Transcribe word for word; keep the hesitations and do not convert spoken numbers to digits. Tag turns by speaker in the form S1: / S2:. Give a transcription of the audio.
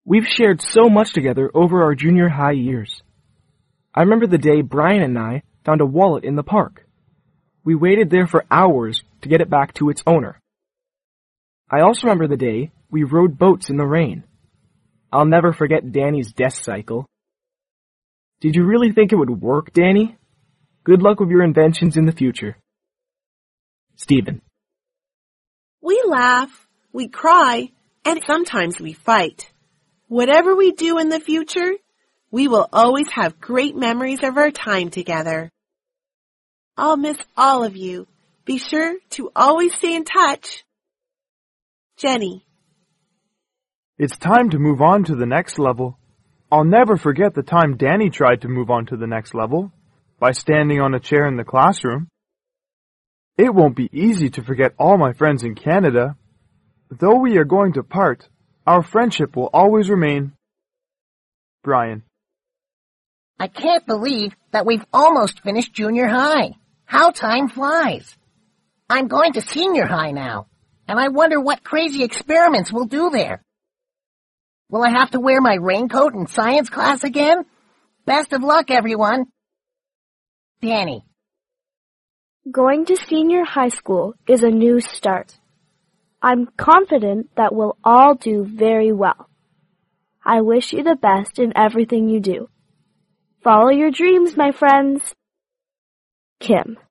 S1: We've shared so much together over our junior high years. I remember the day Brian and I found a wallet in the park. We waited there for hours to get it back to its owner. I also remember the day we rode boats in the rain. I'll never forget Danny's desk cycle. Did you really think it would work, Danny? Good luck with your inventions in the future. Stephen.
S2: We laugh, we cry, and sometimes we fight. Whatever we do in the future, we will always have great memories of our time together. I'll miss all of you. Be sure to always stay in touch. Jenny.
S3: It's time to move on to the next level. I'll never forget the time Danny tried to move on to the next level by standing on a chair in the classroom. It won't be easy to forget all my friends in Canada. Though we are going to part, our friendship will always remain. Brian.
S4: I can't believe that we've almost finished junior high. How time flies. I'm going to senior high now, and I wonder what crazy experiments we'll do there. Will I have to wear my raincoat in science class again? Best of luck, everyone. Danny.
S5: Going to senior high school is a new start. I'm confident that we'll all do very well. I wish you the best in everything you do. Follow your dreams, my friends. Kim.